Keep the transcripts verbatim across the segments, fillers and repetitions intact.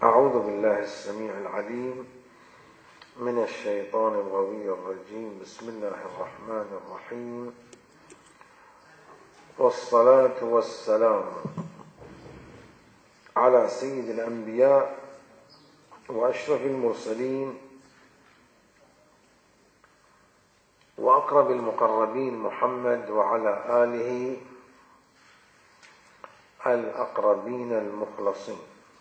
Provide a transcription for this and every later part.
أعوذ بالله السميع العليم من الشيطان الغوي الرجيم. بسم الله الرحمن الرحيم، والصلاة والسلام على سيد الأنبياء وأشرف المرسلين وأقرب المقربين محمد وعلى آله الأقربين المخلصين.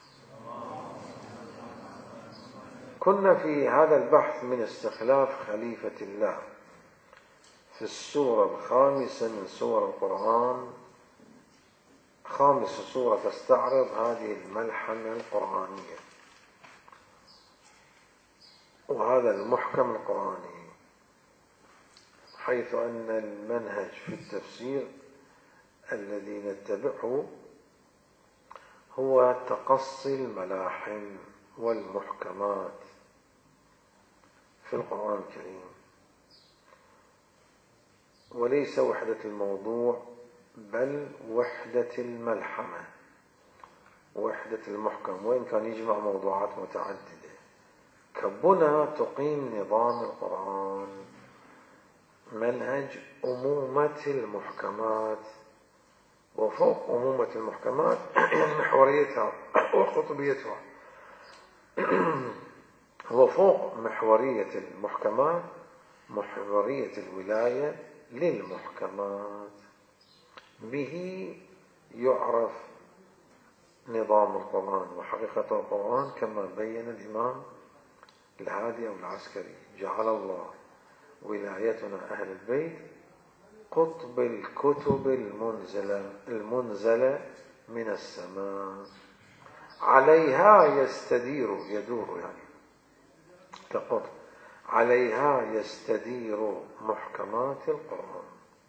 كنا في هذا البحث من استخلاف خليفة الله في السورة الخامسة من سور القرآن، خامس سورة تستعرض هذه الملحمة القرآنية وهذا المحكم القرآني، حيث أن المنهج في التفسير الذي نتبعه هو تقصي الملاحم والمحكمات في القرآن الكريم، وليس وحدة الموضوع بل وحدة الملحمة، وحدة المحكم، وإن كان يجمع موضوعات متعددة كبنى تقيم نظام القرآن منهج أمومة المحكمات، وفوق أمومة المحكمات يعني محوريتها وقطبيتها، وفوق محورية المحكمات محورية الولاية للمحكمات. به يعرف نظام القرآن وحقيقة القرآن كما بين الإمام الهادي أو العسكري: جعل الله ولايتنا أهل البيت قطب الكتب المنزلة المنزلة من السماء، عليها يستدير يدور يعني كقطب، عليها يستدير محكمات القرآن.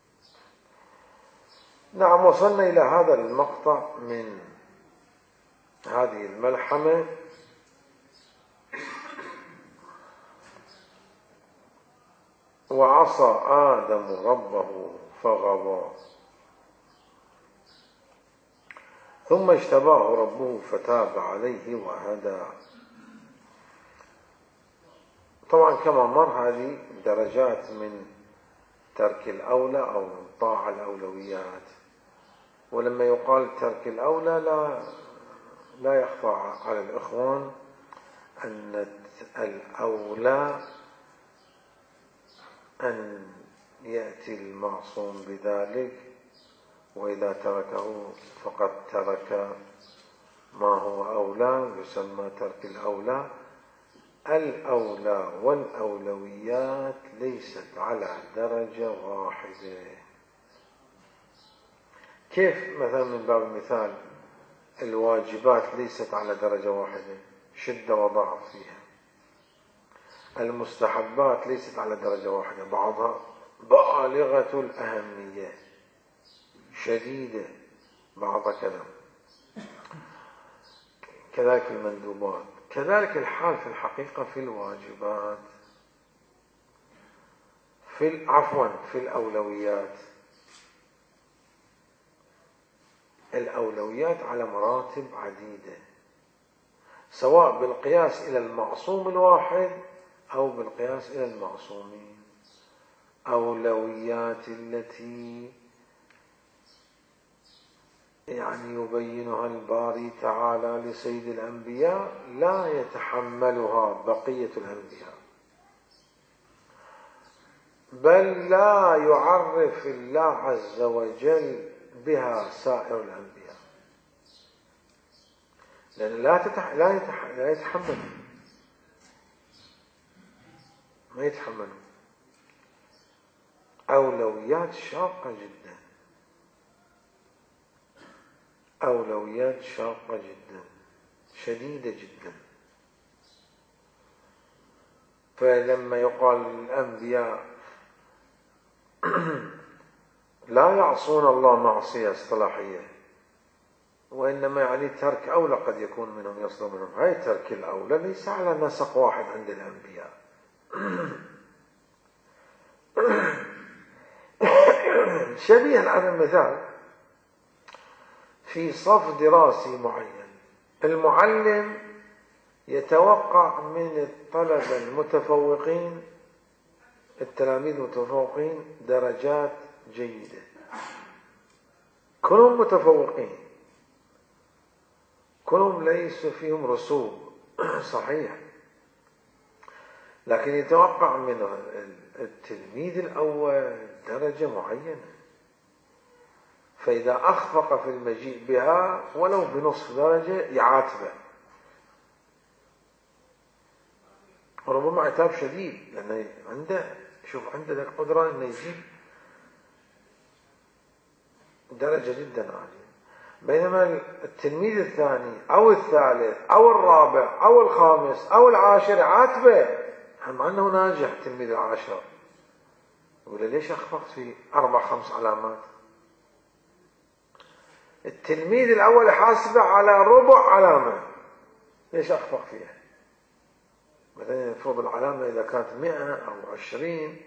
نعم، وصلنا إلى هذا المقطع من هذه الملحمة وعصى آدم ربه فغوى ثم اجتباه ربه فتاب عليه وهدى. طبعا كما مر هذه درجات من ترك الأولى أو من طاعة الأولويات، ولما يقال ترك الأولى لا لا يخفى على الإخوان أن الأولى أن يأتي المعصوم بذلك، وإذا تركه فقد ترك ما هو أولى، يسمى ترك الأولى. الأولى والأولويات ليست على درجة واحدة. كيف مثلا من باب المثال الواجبات ليست على درجة واحدة، شدة وضعف فيها. المستحبات ليست على درجة واحدة، بعضها بالغة الأهمية شديدة، بعضها كذا. كذلك المندوبات، كذلك الحال في الحقيقة في الواجبات، في عفوا في الأولويات. الأولويات على مراتب عديدة، سواء بالقياس إلى المعصوم الواحد أو بالقياس إلى المعصومين. أولويات التي يعني يبينها الباري تعالى لسيد الأنبياء لا يتحملها بقية الأنبياء، بل لا يعرف الله عز وجل بها سائر الأنبياء، لأن لا تتح... لا, يتح... لا يتحمل ما يتحمل أولويات شاقة جدا، أولويات شاقة جدا شديدة جدا. فلما يقال الأنبياء لا يعصون الله معصية اصطلاحية، وإنما يعني ترك أولى قد يكون منهم يصدر منهم، هاي ترك الأولى ليس على نسق واحد عند الأنبياء. شبيها على المثال في صف دراسي معين، المعلم يتوقع من الطلبة المتفوقين التلاميذ المتفوقين درجات جيدة، كلهم متفوقين، كلهم ليس فيهم رسوب صحيح، لكن يتوقع من التلميذ الأول درجة معينة، فإذا أخفق في المجيء بها ولو بنصف درجة يعاتبه، وربما عتاب شديد، لأنه عنده شوف عنده القدرة أنه يجيب درجة جدا عالية، بينما التلميذ الثاني أو الثالث أو الرابع أو الخامس أو العاشر عاتبه مع أنه ناجح. التلميذ العاشر يقول ليش أخفقت في أربع خمس علامات؟ التلميذ الأول حاسبه على ربع علامة، ليش أخفق فيها؟ مثلا المفروض العلامة إذا كانت مئة أو عشرين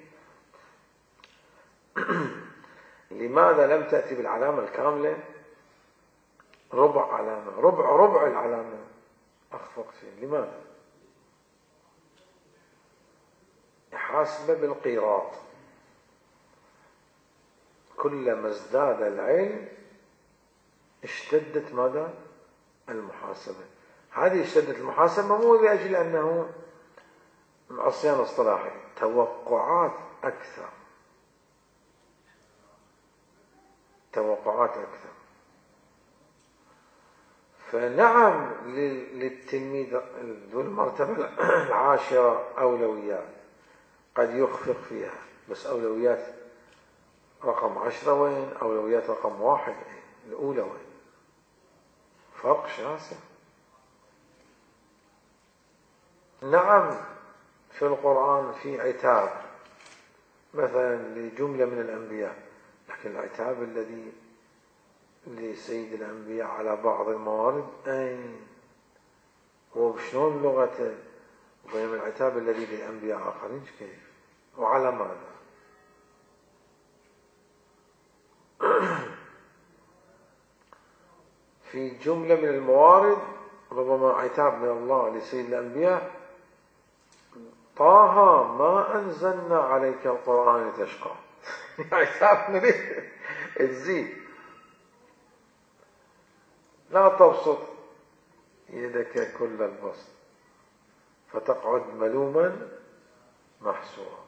لماذا لم تأتي بالعلامة الكاملة؟ ربع علامة، ربع ربع العلامة أخفقت فيه، لماذا؟ حاسبة بالقيراط، كلما ازداد العلم اشتدت ماذا؟ المحاسبة. هذه اشتدت المحاسبة مو لأجل أنه عصيان اصطلاحي، توقعات أكثر، توقعات أكثر. فنعم للتلميذ ذو المرتبة العاشرة أولويات قد يخفق فيها، بس أولويات رقم عشرة وين؟ أولويات رقم واحد الأولى وين؟ فرق شاسع. نعم في القرآن في عتاب مثلا لجملة من الأنبياء، لكن العتاب الذي لسيد الأنبياء على بعض الموارد أين؟ وشلون لغته؟ وبينما العتاب الذي للأنبياء آخرين كيف؟ وعلى ماذا؟ في جملة من الموارد ربما عتاب من الله لسيد الأنبياء: طه ما أنزلنا عليك القرآن لتشقى. عتاب من الزيد، لا تبسط يدك كل البسط فتقعد ملوما محسورا.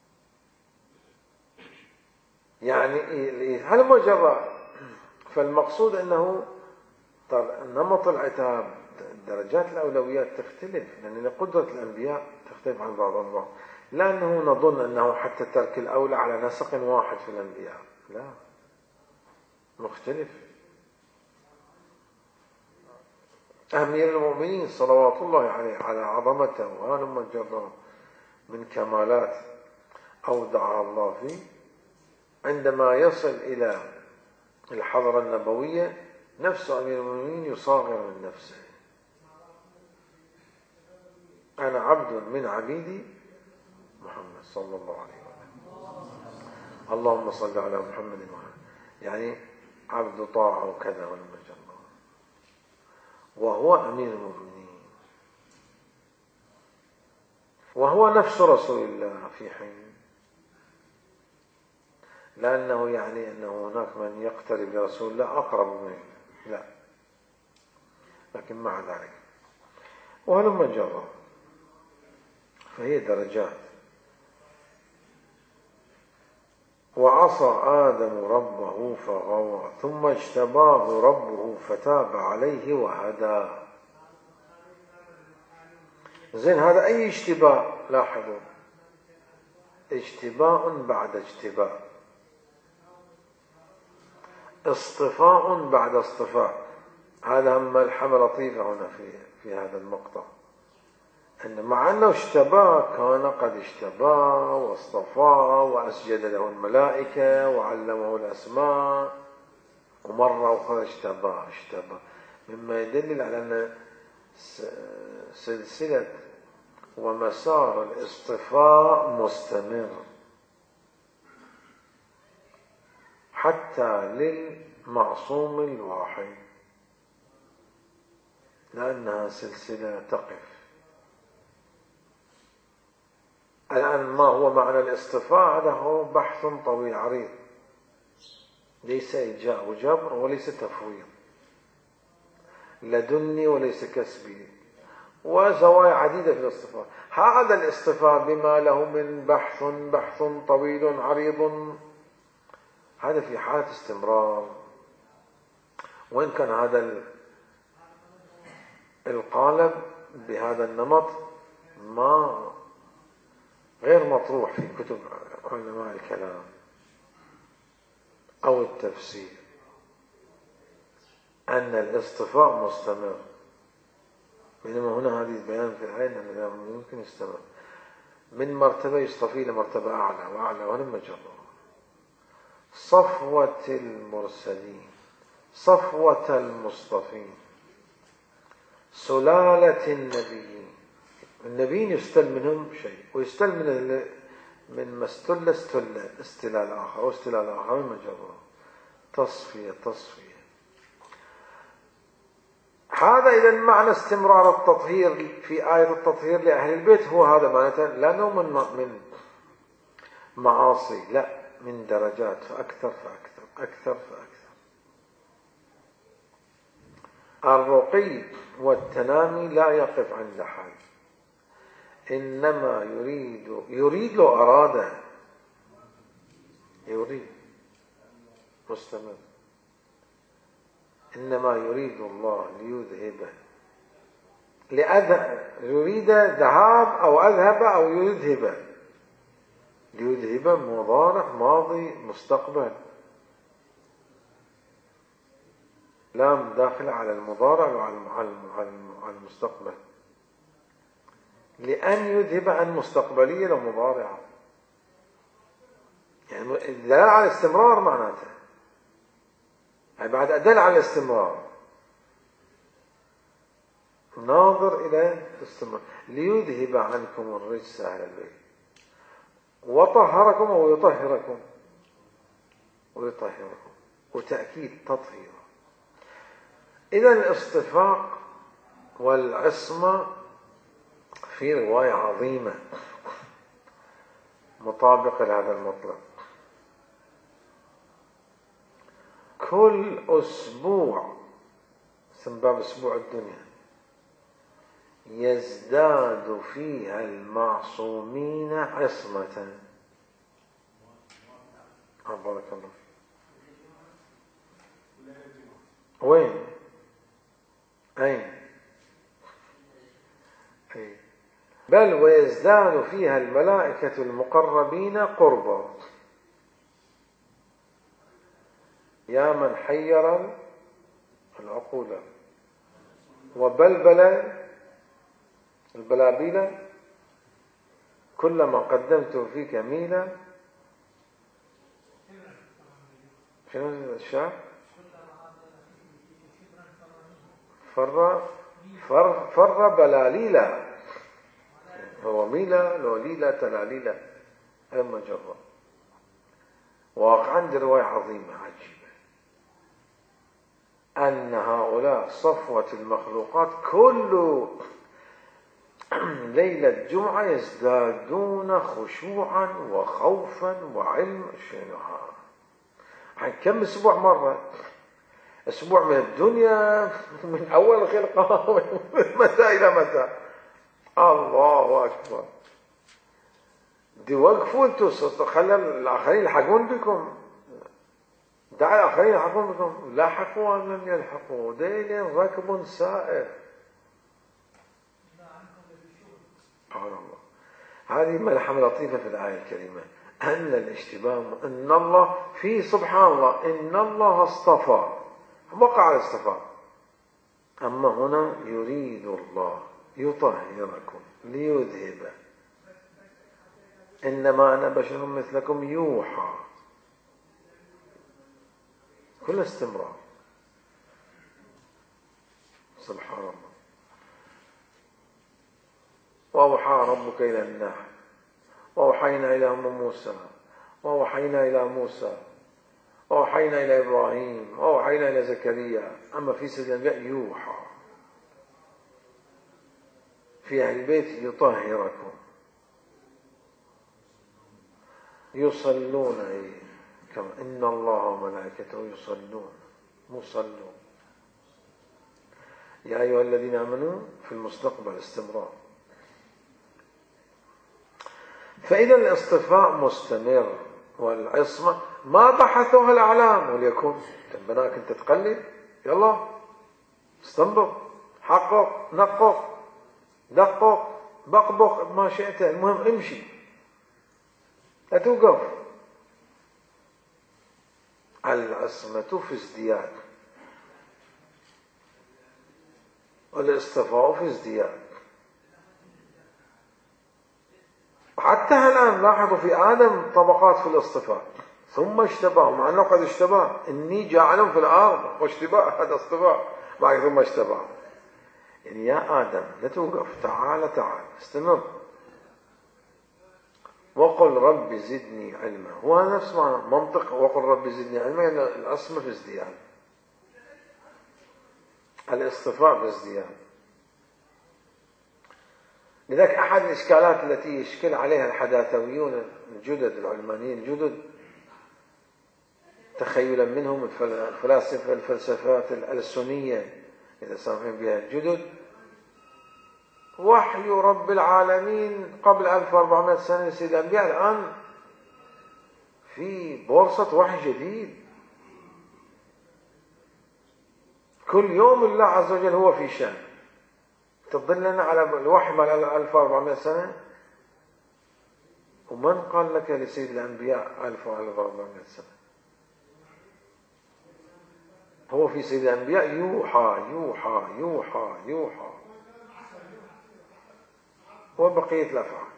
يعني هل مجرد؟ فالمقصود أنه نمط العتاب درجات الأولويات تختلف، لأن قدرة الأنبياء تختلف عن بعض البعض، لا أنه نظن أنه حتى ترك الأولى على نسق واحد في الأنبياء، لا، مختلف. أمير المؤمنين صلوات الله عليه على عظمته وهلم جرا من كمالات أودع الله فيه، عندما يصل إلى الحضرة النبوية نفس أمير المؤمنين يصاغر من نفسه: أنا عبد من عبيدي محمد صلى الله عليه وسلم، اللهم صل على محمد وعلى، يعني عبد طاعة وكذا والمجر، وهو أمير المؤمنين، وهو نفس رسول الله في حين، لأنه يعني أنه هناك من يقترب لرسول الله أقرب منه، لا، لكن مع ذلك وهلم جرا، فهي درجات. وعصى آدم ربه فغوى ثم اجتباه ربه فتاب عليه وهدى. زين، هذا أي اجتباء؟ لاحظوا، اجتباء بعد اجتباء، اصطفاء بعد اصطفاء. هذا هم ملحمة لطيفة هنا في في هذا المقطع، أن مع أنه اشتباه كان قد اشتباه واصطفاه وأسجد له الملائكة وعلمه الأسماء، ومرة أخرى اشتباه اشتباه مما يدل على أن سلسلة ومسار الاصطفاء مستمر حتى للمعصوم الواحد، لأنها سلسلة تقف الآن ما هو معنى الاصطفاء؟ هذا هو بحث طويل عريض، ليس إيجاء وجبر وليس تفويض، لدني وليس كسبي، وزوايا عديدة في الاصطفاء. هذا الاصطفاء بما له من بحث بحث طويل عريض، هذا في حالة استمرار. وإن كان هذا القالب بهذا النمط ما غير مطروح في كتب علماء الكلام أو التفسير، أن الاصطفاء مستمر، بينما هنا هذه البيان في العين أنه يمكن يستمر من مرتبة يصطفي لمرتبة أعلى وأعلى ولما جرى. صفوة المرسلين، صفوة المصطفين، سلالة النبيين. النبيين يستل منهم شيء، ويستل من من ما استل استل استلال آخر واستلال آخر ولما جرى. تصفية تصفية. هذا إذا معنى استمرار التطهير في آية التطهير لأهل البيت هو هذا معناته، لا نوع من من معاصي، لا، من درجات، فأكثر فأكثر أكثر فأكثر. الرقي والتنامي لا يقف عند حال، إنما يريد يريد لو أراد يريد مستمر. إنما يريد الله ليذهب لأذهب، يريد ذهاب أو أذهب أو يذهب. ليذهب مضارع ماضي مستقبل، لام داخل على المضارع وعلى المستقبل، لأن يذهب عن مستقبلية لمضارعة، يعني الدلالة على الاستمرار معناته، يعني بعد أدل على الاستمرار ناظر إلى الاستمرار. ليذهب عنكم الرجس أهل البيت وطهركم ويطهركم ويطهركم، وتأكيد تطهير. إذا الاصطفاق والعصمة في رواية عظيمة مطابقة لهذا المطلب. كل أسبوع، اسم باب أسبوع الدنيا، يزداد فيها المعصومين عصمة. بارك الله. وين؟ أين؟ أين؟ بل ويزداد فيها الملائكة المقربين قربا. يا من حير العقول وبلبل البلابيل، كلما قدمت فيك ميلا. شنو الشعر؟ فر فر فر بلاليلا، هو ميلا لو ليلا تلاليلا أما جرى. واقعا دي رواية عظيمة عجيبة، أن هؤلاء صفوة المخلوقات كل ليلة جمعة يزدادون خشوعا وخوفا وعلم. شنو هذا؟ كم أسبوع مرة؟ أسبوع من الدنيا، من أول خلقة متى إلى متى؟ الله أكبر. دي وقفوا انتوا، خلى الآخرين يلحقون بكم، دع الآخرين يلحقون بكم. لاحقوا أم لم يلحقوا؟ ديل ركب سائر. سبحان الله. هذه ملحمة لطيفة في الآية الكريمة، أن الاشتباه أن الله في سبحان الله إن الله اصطفى، وقع الاصطفاء. أما هنا يريد الله يطهركم ليذهب، إنما أنا بشر مثلكم يوحى، كل استمرار. سبحان الله. وأوحى ربك إلى النحل وأوحينا إلى أم موسى وأوحينا إلى موسى وأوحينا إلى إبراهيم وأوحينا إلى زكريا. أما في سيدنا الأنبياء يوحى، في أهل البيت يطهركم. يصلون أي كما إن الله وملائكته يصلون مصلون. يا أيها الذين آمنوا في المستقبل استمرار. فإذا الاصطفاء مستمر والعصمة ما بحثوها الأعلام وليكن تنبناك أنت تقلد، يلا استنبط حقق نقق دقق بقبق ما شئت، المهم امشي لا توقف. العصمة في ازدياد والاصطفاء في ازدياد. حتى الآن لاحظوا في آدم طبقات في الاصطفاء ثم اشتباه، مع أنه قد اشتباه إني جاعل في الأرض واشتباه هذا اصطفاء بعد ثم اشتباه. يعني يا آدم لا توقف، تعال تعال استمر وقل رب زدني علما. هو نفس ما منطق وقل رب زدني علما، يعني العصمة في ازدياد الاصطفاء في ازدياد. لذلك أحد الإشكالات التي يشكل عليها الحداثويون الجدد العلمانيين الجدد تخيلا منهم الفلاسفة الفلسفات الألسنية إذا سامحين بها الجدد، وحي رب العالمين قبل ألف وأربعمائة سنة لسيد الأنبياء، الآن في بورصة وحي جديد. كل يوم الله عز وجل هو في شأن. تظلنا على الوحي مال ألف وأربعمائة سنة، ومن قال لك لسيد الأنبياء ألف وأربعمائة سنة؟ هو في سيد الأنبياء يوحى يوحى يوحى يوحى وبقية الأفعال.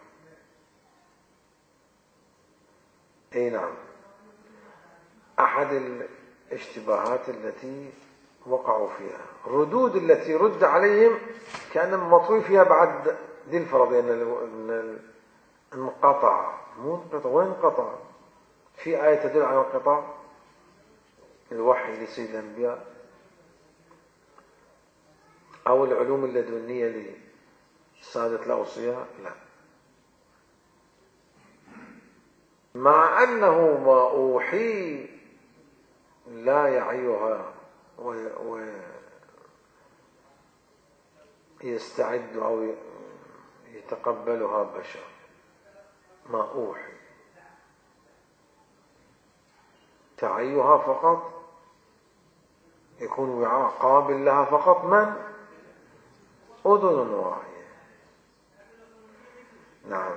أي نعم. أحد الاشتباهات التي وقعوا فيها ردود التي رد عليهم كان مطوي فيها بعد ذي الفرضين انقطع. مو انقطع، وين انقطع؟ في آية تدل على انقطاع الوحي لسيد الأنبياء أو العلوم اللدنية لسادة الأوصياء؟ لا. مع أنه ما أوحي لا يعيها ويستعد أو يتقبلها بشر. ما أوحي تعيها فقط يكون وعاء قابل لها فقط من؟ أذن واعية. نعم.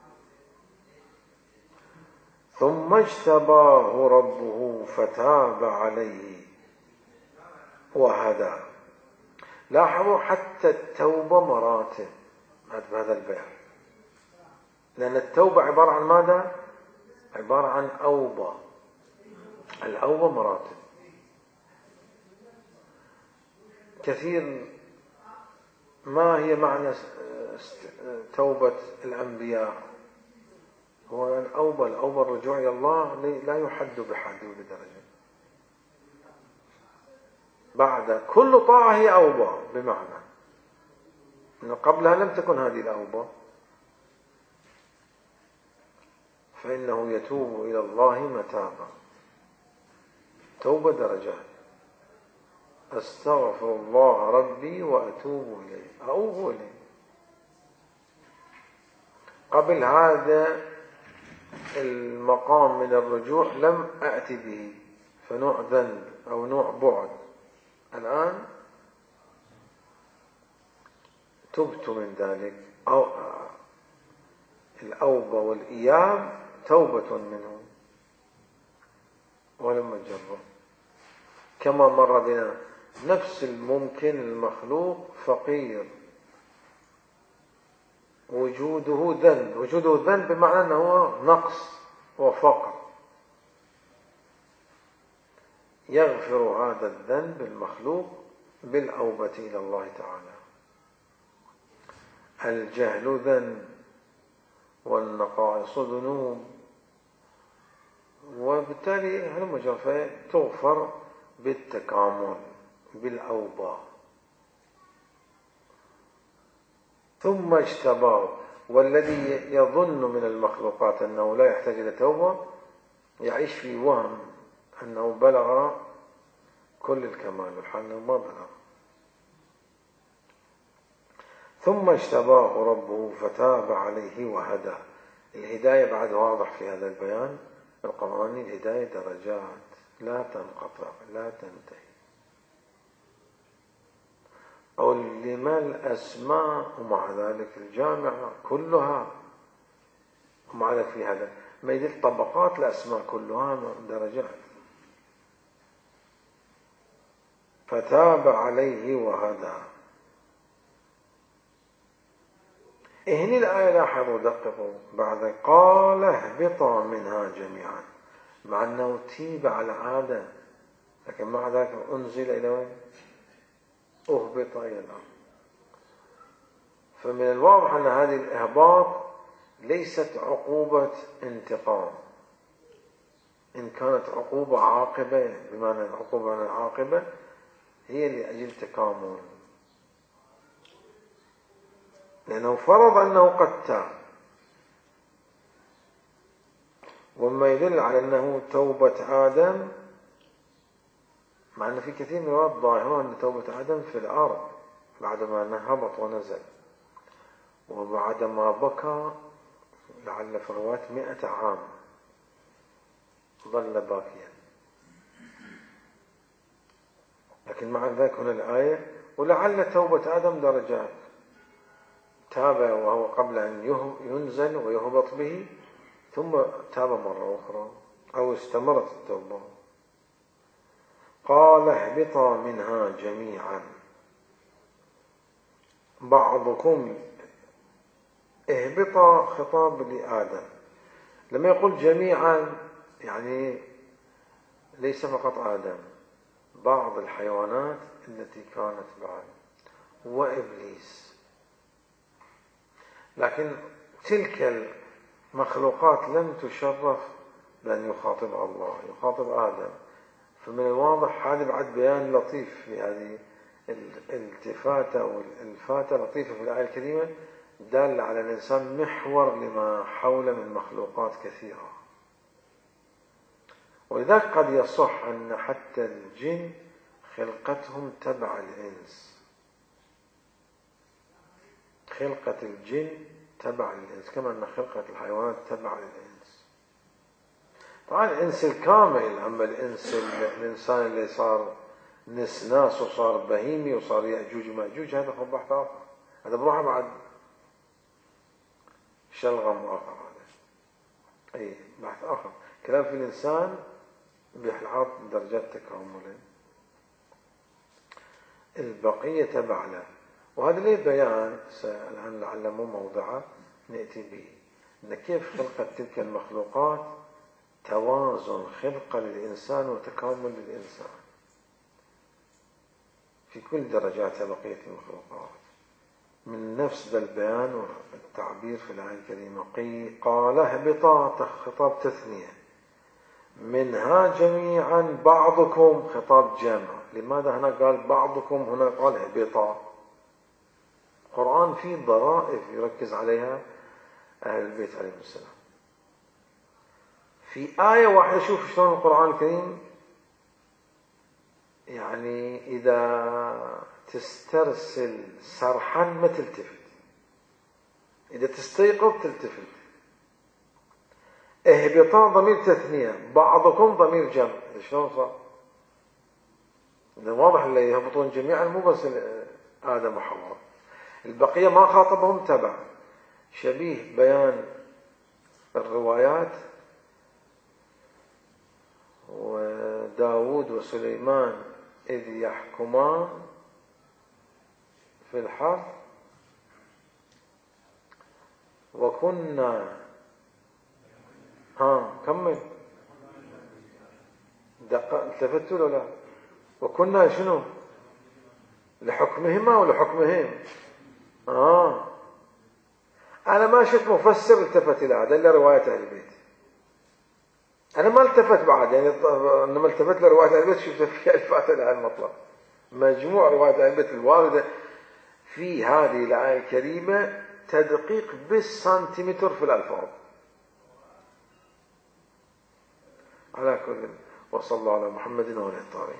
ثم اجتباه ربه فتاب عليه وهدى. لاحظوا حتى التوبة مراتب بهذا البيان، لأن التوبة عبارة عن ماذا؟ عبارة عن أوبة. الأوبة مراتب. كثير ما هي معنى توبة الأنبياء؟ هو الأوبة الأوبة الرجوع إلى الله لا يحد بحد وبدرجة. بعد كل طاعة هي أوبة، بمعنى أن قبلها لم تكن هذه الأوبة، فإنه يتوب إلى الله متابا. توبة درجات. أستغفر الله ربي وأتوب إليه، أؤوب إليه. قبل هذا المقام من الرجوع لم أأتي به، فنوع ذنب أو نوع بعد. الآن تبت من ذلك، أو الأوبة والإياب توبة منه ولم أجرب. كما مر بنا نفس الممكن المخلوق فقير، وجوده ذنب. وجوده ذنب بمعنى أنه نقص وفقر. يغفر هذا الذنب المخلوق بالأوبة إلى الله تعالى. الجهل ذنب والنقائص ذنوب، وبالتالي هالمجرفة تغفر بالتكامل بالأوبة. ثم اجتباه. والذي يظن من المخلوقات أنه لا يحتاج إلى توبة يعيش في وهم أنه بلغ كل الكمال، والحال أنه ما بلغ. ثم اجتباه ربه فتاب عليه وهدى. الهداية بعد واضح في هذا البيان القرآني، الهداية درجات لا تنقطع لا تنتهي. أو لما الأسماء ومع ذلك الجامعة كلها، ومع ذلك في هذا ما يدل طبقات الأسماء كلها درجات. فتاب عليه وهدى. هنا الآية لاحظوا دققوا، بعد قال اهبطا منها جميعا، مع أنه تيب على آدم، لكن مع ذلك أنزل إلى وين؟ أهبط إلى الأرض. فمن الواضح أن هذه الإهباط ليست عقوبة انتقام. إن كانت عقوبة عاقبة، بمعنى العقوبة عن العاقبة هي لأجل تكامل، لأنه فرض أنه قد تاب، وما يدل على أنه توبة آدم، مع أن في كثير من الروايات ظاهرة أن توبة آدم في الأرض بعدما هبط ونزل، وبعدما بكى لعل في الروايات مئة عام ظل باكيا. لكن مع ذلك هنا الآية ولعل توبة آدم درجات، تاب وهو قبل أن ينزل ويهبط به، ثم تاب مرة أخرى أو استمرت التوبة. قال اهبطا منها جميعا بعضكم. اهبطا خطاب لآدم، لما يقول جميعا يعني ليس فقط آدم، بعض الحيوانات التي كانت بعد وإبليس. لكن تلك المخلوقات لم تشرف بأن يخاطبها الله، يخاطب آدم. فمن الواضح هذا بعد بيان لطيف في هذه الالتفاتة والإلفاتة لطيفة في الآية الكريمة، دال على الإنسان محور لما حوله من مخلوقات كثيرة. ولذلك قد يصح أن حتى الجن خلقتهم تبع الإنس، خلقة الجن تبع الإنس كما أن خلقة الحيوانات تبع الإنس. طبعا الإنس الكامل، أما الإنس الإنسان اللي صار نسناس وصار بهيمي وصار يأجوج ومأجوج، هذا هو بحث آخر، هذا بروحه بعد شلغم آخر، هذا أي بحث آخر. كلام في الإنسان بيحلعات درجات تكامله، البقية تبع له. وهذا ليه بيان الآن لعل مو موضعه نأتي به، أن كيف خلقت تلك المخلوقات توازن خلقة للإنسان وتكامل للإنسان في كل درجات بقية المخلوقات. من نفس ذا البيان والتعبير في الآية الكريمة قال اهبطا خطاب تثنية، منها جميعا بعضكم خطاب جمع. لماذا هنا قال بعضكم، هنا قال اهبطا؟ القرآن فيه ضرائف يركز عليها أهل البيت عليهم السلام. في آية واحدة شوف شلون القرآن الكريم يعني إذا تسترسل سرحا ما تلتفت، إذا تستيقظ تلتفت. اهبطا ضمير تثنية، بعضكم ضمير جمع. شلون صار؟ إذا واضح اللي يهبطون جميعا مو بس آدم وحواء، البقية ما خاطبهم تبع. شبيه بيان الروايات وداود وسليمان إذ يحكمان في الحرث وكنا ها كمل دقة التفتوا ولا لا؟ وكنا شنو لحكمهما ولحكمهم. آه أنا ما شفت مفسر التفت إلى هذا إلا رواية أهل البيت. أنا ما التفت بعد، يعني لما التفت لرواية أهل البيت شفت فيها الفاتة لها المطلب. مجموع رواية أهل البيت الواردة في هذه الآية الكريمة تدقيق بالسنتيمتر في الألفاظ. على كل، وصلى الله على محمد وعلى آله الطاهرين.